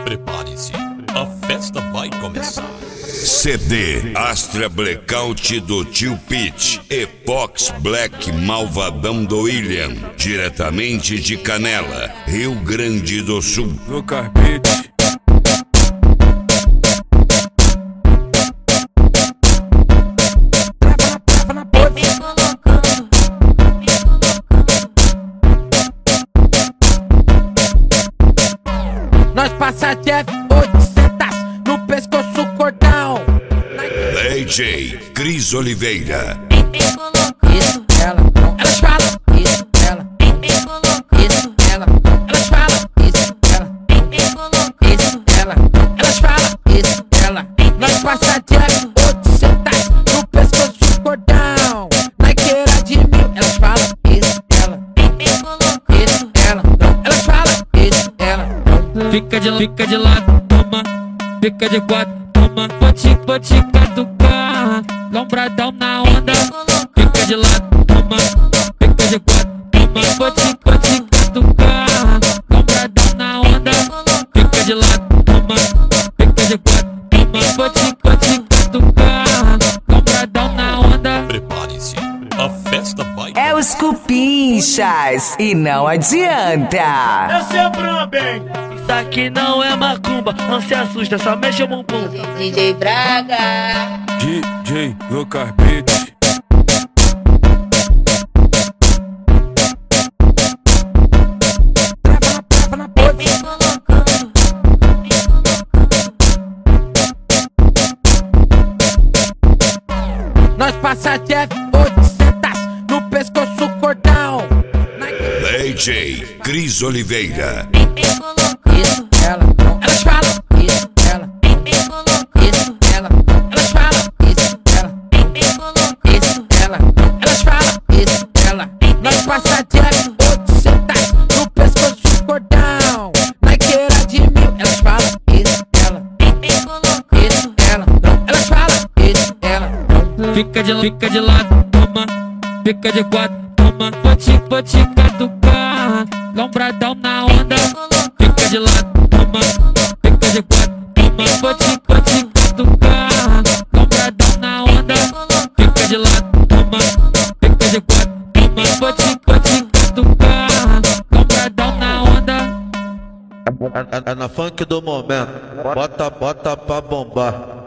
Prepare-se, a festa vai começar. CD Astra Blackout do Tio Pete e Fox Black Malvadão do William, diretamente de Canela, Rio Grande do Sul. No carpete. Nós passa Jeff 800 no pescoço cordão. DJ Cris Oliveira. Isso, ela não. Elas falam. Isso, ela não. Isso, ela não. Elas falam. Isso, ela não. Isso, ela não. Elas falam. Isso, ela não. Nós passa Jeff 800 no pescoço cordão. Naqueira de 1000. Elas falam. Isso, ela não. Isso, ela não. Elas falam. Isso, ela não. Fica de lado, toma. Fica de quatro, toma. Pode catucar, lombradão na onda. Fica de lado, toma. Fica de quatro, toma. Pode catucar, lombradão na onda. Fica de lado, toma. Fica de quatro, toma. Pode catucar, lombradão na onda. Prepare-se, a festa vai É os cupinchas e não adianta. Eu sempre bem. Isso aqui não é macumba, não se assusta, só mexe o bumbum. DJ Braga. DJ no carpete. Nós passa Jeff 800 no pescoço cordão. DJ Cris Oliveira. Isso, ela não. Elas falam. Isso, ela não. Isso, ela não. Elas falam. Isso, ela não. Isso, ela não. Elas falam. Isso, ela não. Nós passa Jeff 800 no pescoço cordão. Naqueira de 1000. Elas falam. Isso, ela não. Isso, ela não. Elas falam. Isso, ela não. Fica de lado, toma. Fica de quatro, toma. Pode catucar, lombradão na onda. Fica de lado, toma. Fica de quatro, toma. Pode catucar, lombradão na onda. Fica de lado, toma. Fica de quatro, toma. Pode catucar, lombradão na onda. É na funk do momento, bota pra bombar.